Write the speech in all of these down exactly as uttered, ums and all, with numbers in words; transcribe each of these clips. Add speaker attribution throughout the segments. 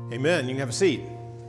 Speaker 1: Amen. You can have a seat.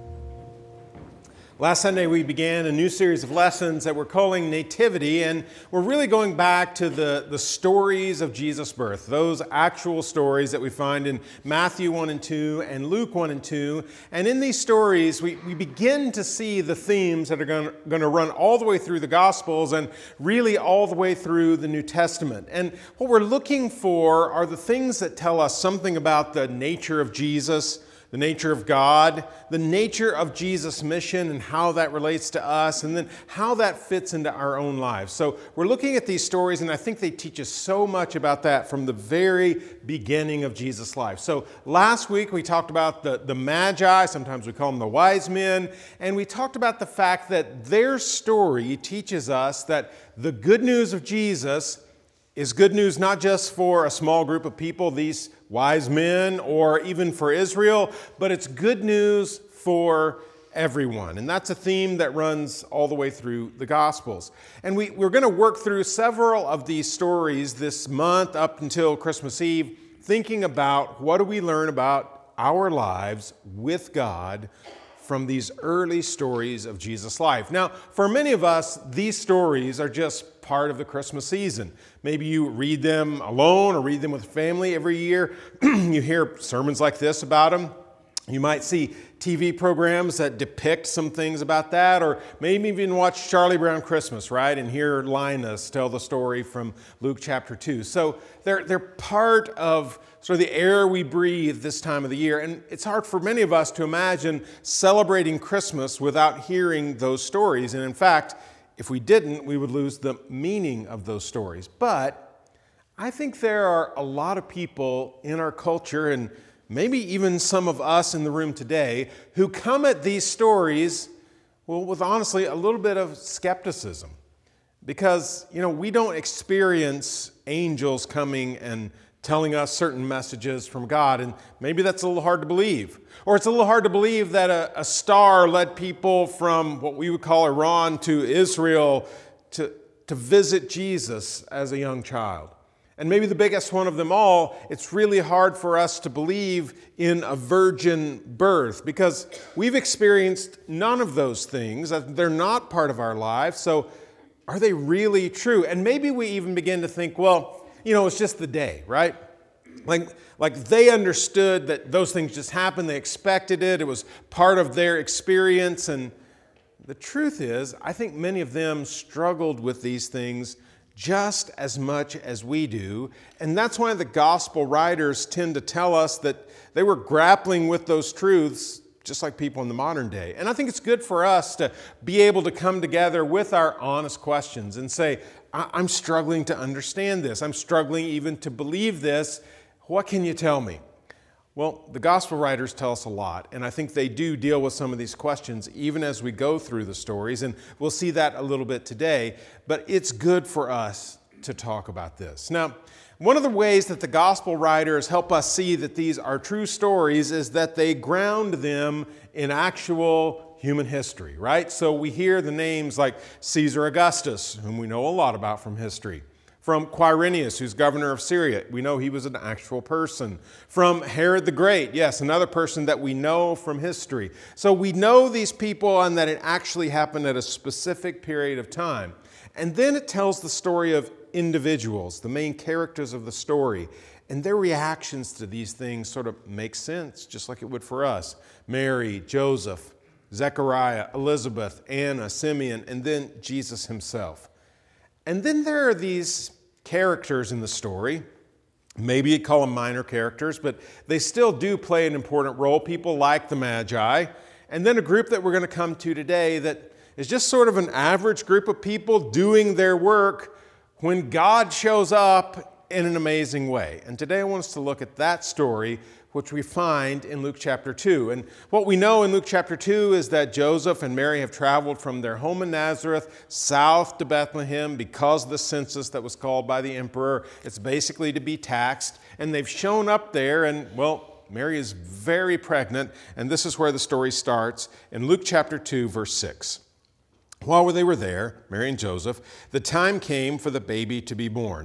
Speaker 1: Last Sunday we began a new series of lessons that we're calling Nativity, and we're really going back to the, the stories of Jesus' birth, those actual stories that we find in Matthew one and two and Luke one and two. And in these stories we, we begin to see the themes that are going, going to run all the way through the Gospels and really all the way through the New Testament. And what we're looking for are the things that tell us something about the nature of Jesus, the nature of God, the nature of Jesus' mission and how that relates to us, and then how that fits into our own lives. So we're looking at these stories, and I think they teach us so much about that from the very beginning of Jesus' life. So last week we talked about the, the Magi, sometimes we call them the wise men, and we talked about the fact that their story teaches us that the good news of Jesus is good news not just for a small group of people, these wise men, or even for Israel, but it's good news for everyone. And that's a theme that runs all the way through the Gospels. And we, we're going to work through several of these stories this month up until Christmas Eve, thinking about what do we learn about our lives with God from these early stories of Jesus' life. Now, for many of us, these stories are just part of the Christmas season. Maybe you read them alone or read them with family every year. You hear sermons like this about them. You might see T V programs that depict some things about that, or maybe even watch Charlie Brown Christmas, right? And hear Linus tell the story from Luke chapter two. So they're, they're part of sort of the air we breathe this time of the year. And it's hard for many of us to imagine celebrating Christmas without hearing those stories. And in fact, if we didn't, we would lose the meaning of those stories. But I think there are a lot of people in our culture, and maybe even some of us in the room today, who come at these stories, well, with honestly a little bit of skepticism. Because, you know, we don't experience angels coming and telling us certain messages from God, and maybe that's a little hard to believe. Or it's a little hard to believe that a, a star led people from what we would call Iran to Israel to, to visit Jesus as a young child. And maybe the biggest one of them all, it's really hard for us to believe in a virgin birth because we've experienced none of those things. They're not part of our lives, so are they really true? And maybe we even begin to think, well, you know, it's just the day, right? Like, like they understood that those things just happened. They expected it. It was part of their experience. And the truth is, I think many of them struggled with these things just as much as we do. And that's why the gospel writers tend to tell us that they were grappling with those truths just like people in the modern day. And I think it's good for us to be able to come together with our honest questions and say, I'm struggling to understand this. I'm struggling even to believe this. What can you tell me? Well, the gospel writers tell us a lot, and I think they do deal with some of these questions even as we go through the stories, and we'll see that a little bit today, but it's good for us to talk about this. Now, one of the ways that the gospel writers help us see that these are true stories is that they ground them in actual human history, right? So we hear the names like Caesar Augustus, whom we know a lot about from history. From Quirinius, who's governor of Syria. We know he was an actual person. From Herod the Great, yes, another person that we know from history. So we know these people and that it actually happened at a specific period of time. And then it tells the story of individuals, the main characters of the story, and their reactions to these things sort of make sense, just like it would for us. Mary, Joseph, Zechariah, Elizabeth, Anna, Simeon, and then Jesus himself. And then there are these characters in the story. Maybe you'd call them minor characters, but they still do play an important role. People like the Magi. And then a group that we're going to come to today that is just sort of an average group of people doing their work when God shows up in an amazing way. And today I want us to look at that story, which we find in Luke chapter two. And what we know in Luke chapter two is that Joseph and Mary have traveled from their home in Nazareth south to Bethlehem because of the census that was called by the emperor. It's basically to be taxed. And they've shown up there, and, well, Mary is very pregnant. And this is where the story starts in Luke chapter two, verse six. While they were there, Mary and Joseph, the time came for the baby to be born.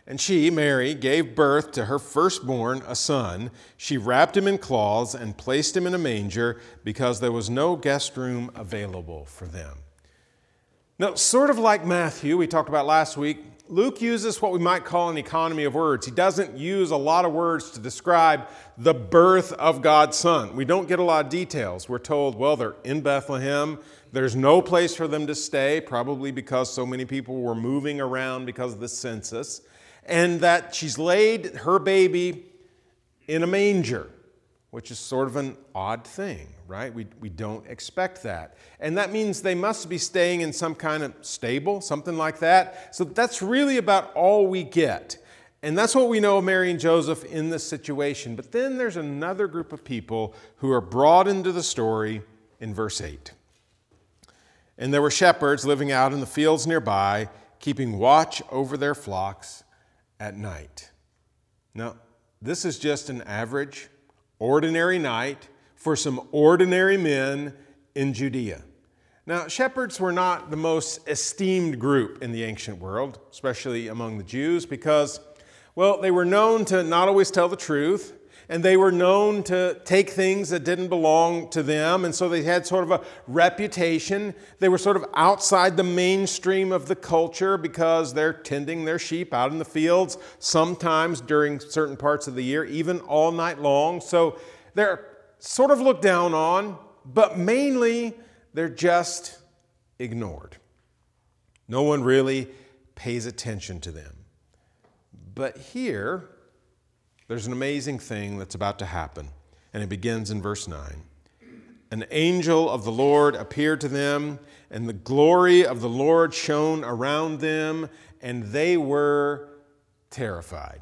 Speaker 1: And she, Mary, gave birth to her firstborn, a son. She wrapped him in cloths and placed him in a manger because there was no guest room available for them. Now, sort of like Matthew, we talked about last week, Luke uses what we might call an economy of words. He doesn't use a lot of words to describe the birth of God's Son. We don't get a lot of details. We're told, well, they're in Bethlehem. There's no place for them to stay, probably because so many people were moving around because of the census. And that she's laid her baby in a manger, which is sort of an odd thing, right? We, we don't expect that. And that means they must be staying in some kind of stable, something like that. So that's really about all we get. And that's what we know of Mary and Joseph in this situation. But then there's another group of people who are brought into the story in verse eight. And there were shepherds living out in the fields nearby, keeping watch over their flocks at night. Now, this is just an average, ordinary night for some ordinary men in Judea. Now, shepherds were not the most esteemed group in the ancient world, especially among the Jews, because, well, they were known to not always tell the truth, and they were known to take things that didn't belong to them, and so they had sort of a reputation. They were sort of outside the mainstream of the culture because they're tending their sheep out in the fields, sometimes during certain parts of the year, even all night long. So they're sort of looked down on, but mainly they're just ignored. No one really pays attention to them. But here, there's an amazing thing that's about to happen, and it begins in verse nine. An angel of the Lord appeared to them, and the glory of the Lord shone around them, and they were terrified.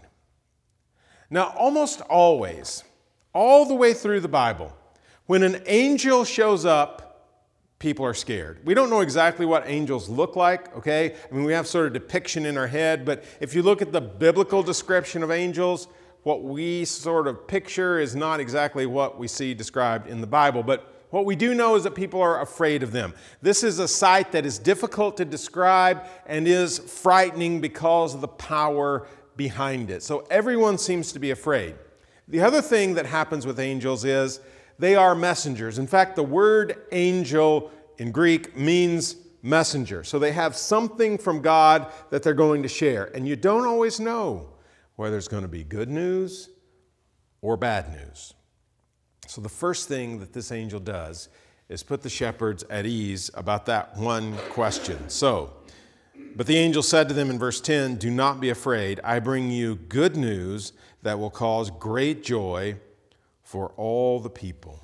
Speaker 1: Now, almost always, all the way through the Bible, when an angel shows up, people are scared. We don't know exactly what angels look like, okay? I mean, we have sort of depiction in our head, but if you look at the biblical description of angels, what we sort of picture is not exactly what we see described in the Bible. But what we do know is that people are afraid of them. This is a sight that is difficult to describe and is frightening because of the power behind it. So everyone seems to be afraid. The other thing that happens with angels is they are messengers. In fact, the word angel in Greek means messenger. So they have something from God that they're going to share. And you don't always know whether it's going to be good news or bad news. So the first thing that this angel does is put the shepherds at ease about that one question. So, but the angel said to them in verse ten, "Do not be afraid. I bring you good news that will cause great joy for all the people."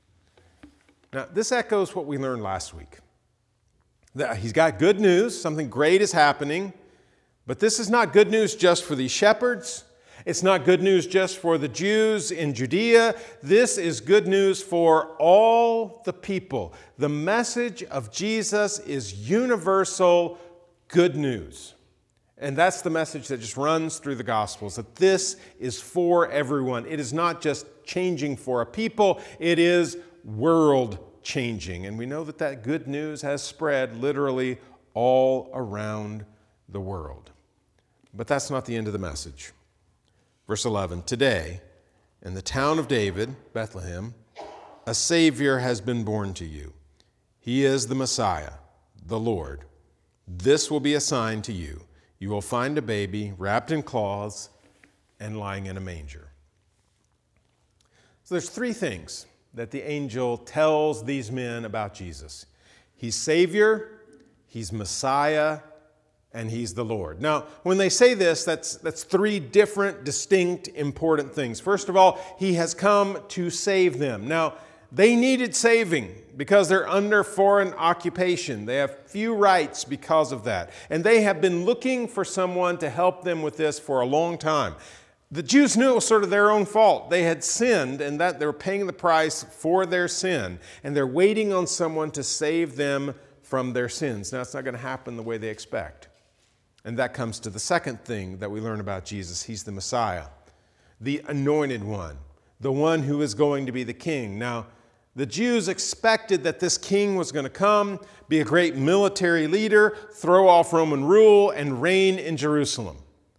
Speaker 1: Now, this echoes what we learned last week. That he's got good news, something great is happening. But this is not good news just for these shepherds. It's not good news just for the Jews in Judea. This is good news for all the people. The message of Jesus is universal good news. And that's the message that just runs through the Gospels, that this is for everyone. It is not just changing for a people, it is world changing. And we know that that good news has spread literally all around the world. But that's not the end of the message. Verse eleven, "Today, in the town of David, Bethlehem, a Savior has been born to you. He is the Messiah, the Lord. This will be a sign to you. You will find a baby wrapped in cloths and lying in a manger." So there's three things that the angel tells these men about Jesus. He's Savior, He's Messiah, and He's the Lord. Now, when they say this, that's, that's three different, distinct, important things. First of all, He has come to save them. Now, they needed saving because they're under foreign occupation. They have few rights because of that. And they have been looking for someone to help them with this for a long time. The Jews knew it was sort of their own fault. They had sinned, and that they were paying the price for their sin. And they're waiting on someone to save them from their sins. Now, it's not going to happen the way they expect. And that comes to the second thing that we learn about Jesus. He's the Messiah, the anointed one, the one who is going to be the king. Now, the Jews expected that this king was going to come, be a great military leader, throw off Roman rule, and reign in Jerusalem.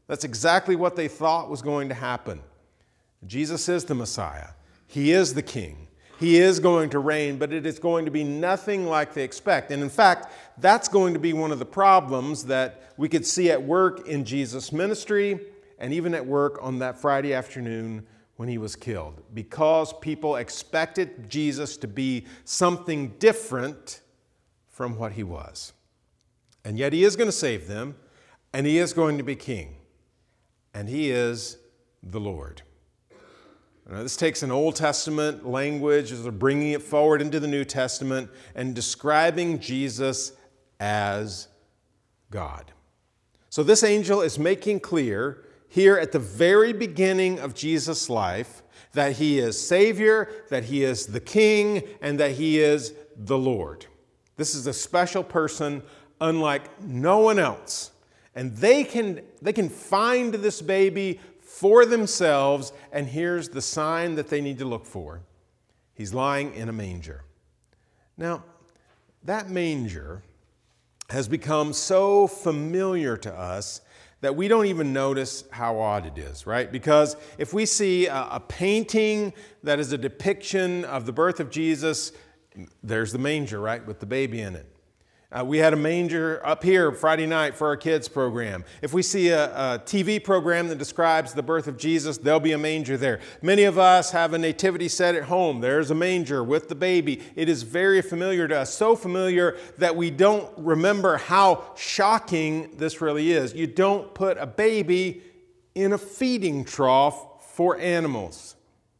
Speaker 1: That's exactly what they thought was going to happen. Jesus is the Messiah. He is the King. He is going to reign, but it is going to be nothing like they expect. And in fact, that's going to be one of the problems that we could see at work in Jesus' ministry and even at work on that Friday afternoon when he was killed. Because people expected Jesus to be something different from what he was. And yet he is going to save them, and he is going to be king. And he is the Lord. Now, this takes an Old Testament language as they're bringing it forward into the New Testament and describing Jesus as God. So this angel is making clear here at the very beginning of Jesus' life that he is Savior, that he is the King, and that he is the Lord. This is a special person unlike no one else. And they can, they can find this baby for themselves, and here's the sign that they need to look for. He's lying in a manger. Now, that manger has become so familiar to us that we don't even notice how odd it is, right? Because if we see a, a painting that is a depiction of the birth of Jesus, there's the manger, right, with the baby in it. Uh, we had a manger up here Friday night for our kids program. If we see a, a T V program that describes the birth of Jesus, there'll be a manger there. Many of us have a nativity set at home. There's a manger with the baby. It is very familiar to us, so familiar that we don't remember how shocking this really is. You don't put a baby in a feeding trough for animals.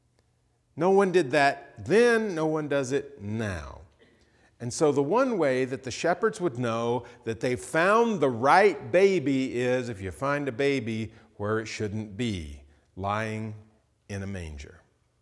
Speaker 1: No one did that then, no one does it now. And so the one way that the shepherds would know that they found the right baby is if you find a baby where it shouldn't be, lying in a manger.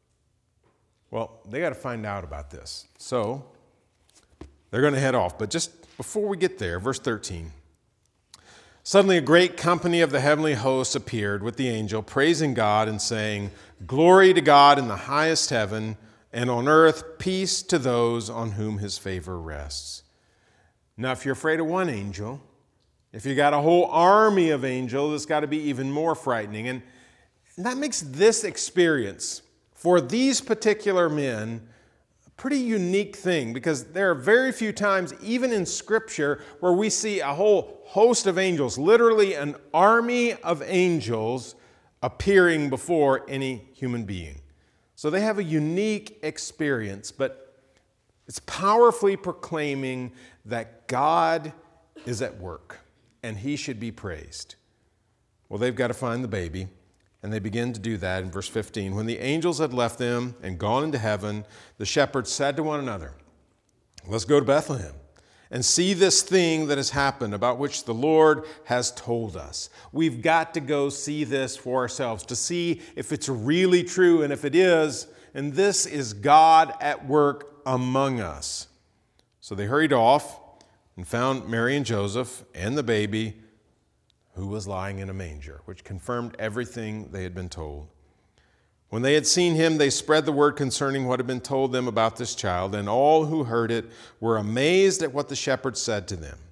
Speaker 1: Well, they got to find out about this. So they're going to head off. But just before we get there, verse thirteen. Suddenly a great company of the heavenly hosts appeared with the angel, praising God and saying, "Glory to God in the highest heaven, and on earth peace to those on whom his favor rests." Now, if you're afraid of one angel, if you got a whole army of angels, it's got to be even more frightening. And that makes this experience for these particular men a pretty unique thing, because there are very few times, even in Scripture, where we see a whole host of angels, literally an army of angels appearing before any human being. So they have a unique experience, but it's powerfully proclaiming that God is at work and he should be praised. Well, they've got to find the baby, and they begin to do that in verse fifteen. When the angels had left them and gone into heaven, the shepherds said to one another, "Let's go to Bethlehem and see this thing that has happened, about which the Lord has told us." We've got to go see this for ourselves, to see if it's really true, and if it is, and this is God at work among us. So they hurried off and found Mary and Joseph and the baby, who was lying in a manger, which confirmed everything they had been told. When they had seen him, they spread the word concerning what had been told them about this child, and all who heard it were amazed at what the shepherds said to them.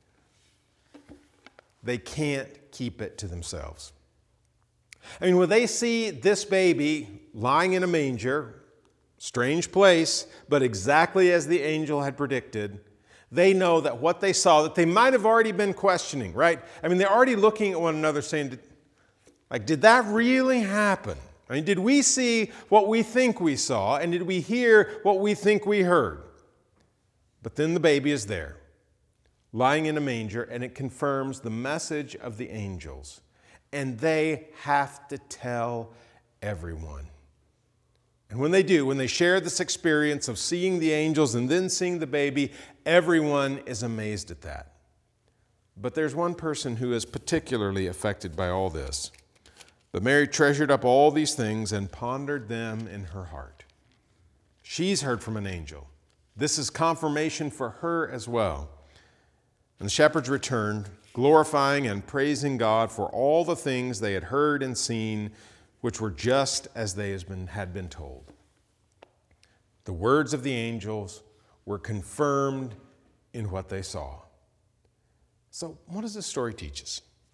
Speaker 1: They can't keep it to themselves. I mean, when they see this baby lying in a manger, strange place, but exactly as the angel had predicted, they know that what they saw, that they might have already been questioning, right? I mean, they're already looking at one another saying, like, did that really happen? I mean, did we see what we think we saw, and did we hear what we think we heard? But then the baby is there, lying in a manger, and it confirms the message of the angels. And they have to tell everyone. And when they do, when they share this experience of seeing the angels and then seeing the baby, everyone is amazed at that. But there's one person who is particularly affected by all this. But Mary treasured up all these things and pondered them in her heart. She's heard from an angel. This is confirmation for her as well. And the shepherds returned, glorifying and praising God for all the things they had heard and seen, which were just as they had been told. The words of the angels were confirmed in what they saw. So what does this story teach us?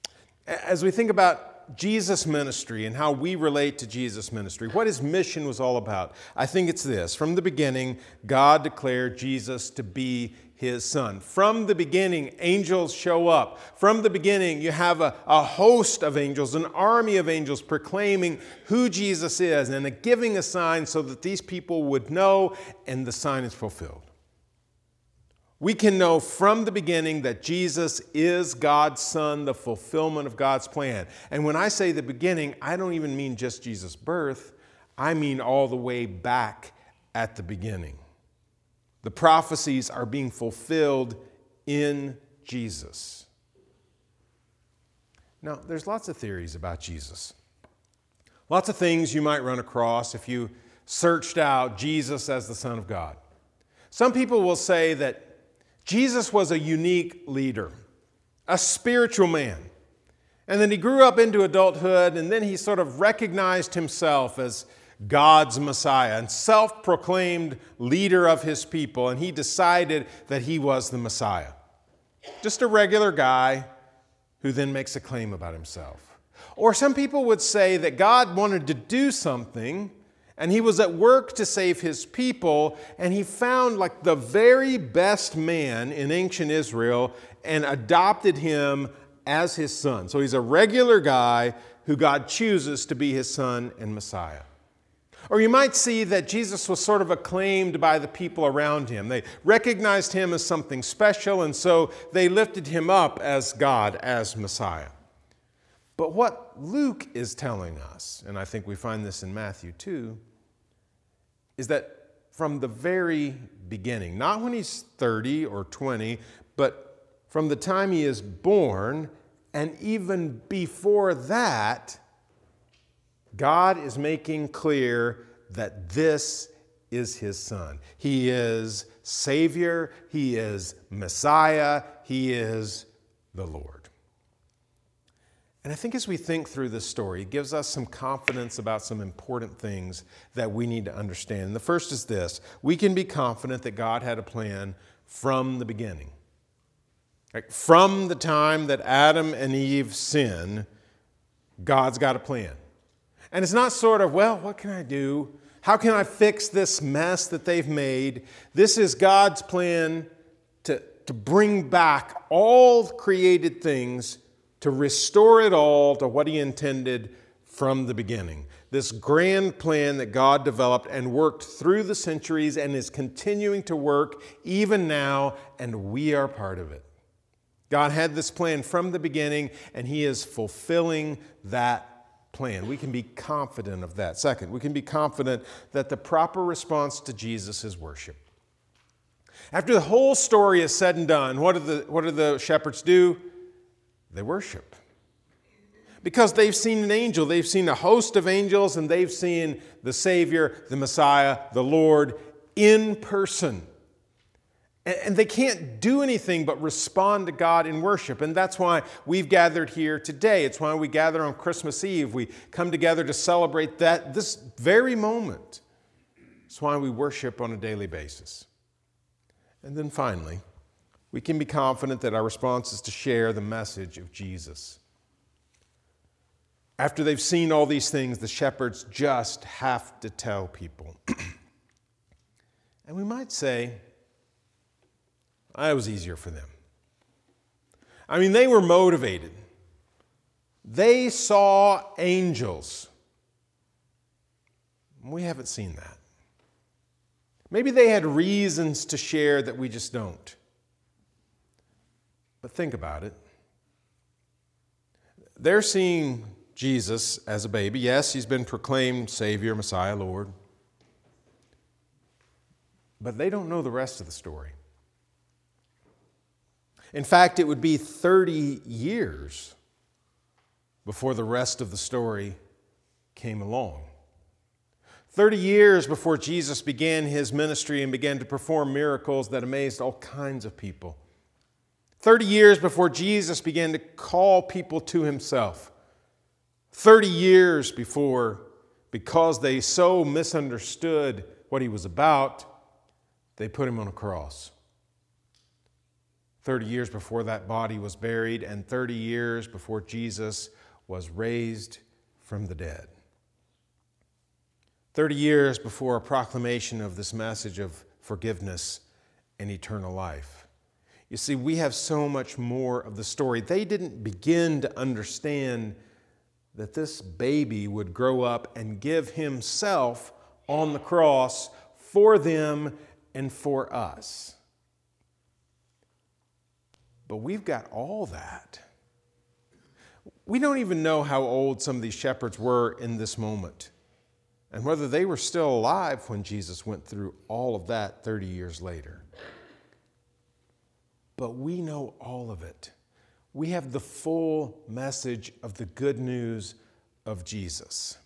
Speaker 1: As we think about Jesus' ministry and how we relate to Jesus' ministry, what his mission was all about, I think it's this. From the beginning, God declared Jesus to be his son. From the beginning, angels show up. From the beginning, you have a, a host of angels, an army of angels proclaiming who Jesus is and giving a sign so that these people would know, and the sign is fulfilled. We can know from the beginning that Jesus is God's Son, the fulfillment of God's plan. And when I say the beginning, I don't even mean just Jesus' birth. I mean all the way back at the beginning. The prophecies are being fulfilled in Jesus. Now, there's lots of theories about Jesus. Lots of things you might run across if you searched out Jesus as the Son of God. Some people will say that Jesus was a unique leader, a spiritual man. And then he grew up into adulthood, and then he sort of recognized himself as God's Messiah and self-proclaimed leader of his people, and he decided that he was the Messiah. Just a regular guy who then makes a claim about himself. Or some people would say that God wanted to do something, and he was at work to save his people, and he found like the very best man in ancient Israel and adopted him as his son. So he's a regular guy who God chooses to be his son and Messiah. Or you might see that Jesus was sort of acclaimed by the people around him. They recognized him as something special, and so they lifted him up as God, as Messiah. But what Luke is telling us, and I think we find this in Matthew too, is that from the very beginning, not when he's thirty or twenty, but from the time he is born, and even before that, God is making clear that this is his son. He is Savior, he is Messiah, he is the Lord. And I think as we think through this story, it gives us some confidence about some important things that we need to understand. And the first is this: we can be confident that God had a plan from the beginning. Like from the time that Adam and Eve sin, God's got a plan. And it's not sort of, well, what can I do? How can I fix this mess that they've made? This is God's plan to, to bring back all created things, to restore it all to what he intended from the beginning. This grand plan that God developed and worked through the centuries and is continuing to work even now, and we are part of it. God had this plan from the beginning, and he is fulfilling that plan. We can be confident of that. Second, we can be confident that the proper response to Jesus is worship. After the whole story is said and done, what do the, what do the shepherds do? They worship. Because they've seen an angel, they've seen a host of angels, and they've seen the Savior, the Messiah, the Lord in person. And they can't do anything but respond to God in worship. And that's why we've gathered here today. It's why we gather on Christmas Eve. We come together to celebrate that this very moment. It's why we worship on a daily basis. And then finally, we can be confident that our response is to share the message of Jesus. After they've seen all these things, the shepherds just have to tell people. And we might say, it was easier for them. I mean, they were motivated. They saw angels. We haven't seen that. Maybe they had reasons to share that we just don't. But think about it. They're seeing Jesus as a baby. Yes, he's been proclaimed Savior, Messiah, Lord. But they don't know the rest of the story. In fact, it would be thirty years before the rest of the story came along. thirty years before Jesus began his ministry and began to perform miracles that amazed all kinds of people. thirty years before Jesus began to call people to himself. thirty years before, because they so misunderstood what he was about, they put him on a cross. thirty years before that body was buried, and thirty years before Jesus was raised from the dead. thirty years before a proclamation of this message of forgiveness and eternal life. You see, we have so much more of the story. They didn't begin to understand that this baby would grow up and give himself on the cross for them and for us. But we've got all that. We don't even know how old some of these shepherds were in this moment, and whether they were still alive when Jesus went through all of that thirty years later. But we know all of it. We have the full message of the good news of Jesus.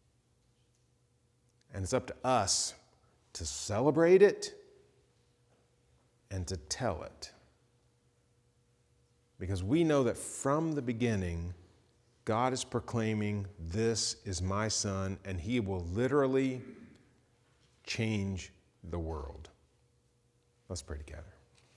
Speaker 1: And it's up to us to celebrate it and to tell it. Because we know that from the beginning, God is proclaiming, "This is my Son," and he will literally change the world. Let's pray together.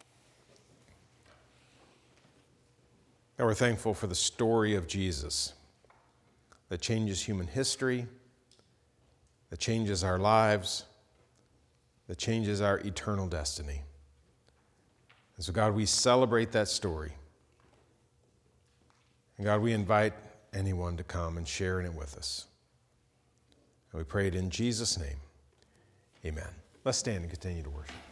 Speaker 1: And we're thankful for the story of Jesus that changes human history, that changes our lives, that changes our eternal destiny. And so, God, we celebrate that story. And God, we invite anyone to come and share in it with us. And we pray it in Jesus' name. Amen. Let's stand and continue to worship.